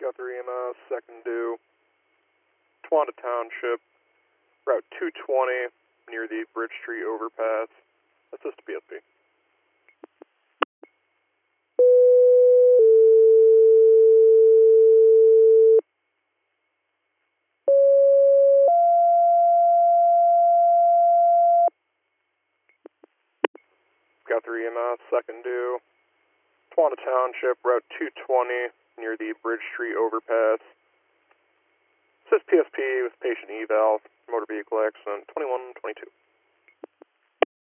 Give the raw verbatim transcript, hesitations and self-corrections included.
Guthrie E M S, second due, Tawanda Township, Route two twenty, near the Bridge Street overpass. Assist P S P. Guthrie E M S, second due, Tawanda Township, Route two twenty, near the Bridge Street overpass. Assist P S P with patient eval, motor vehicle accident twenty-one twenty-two.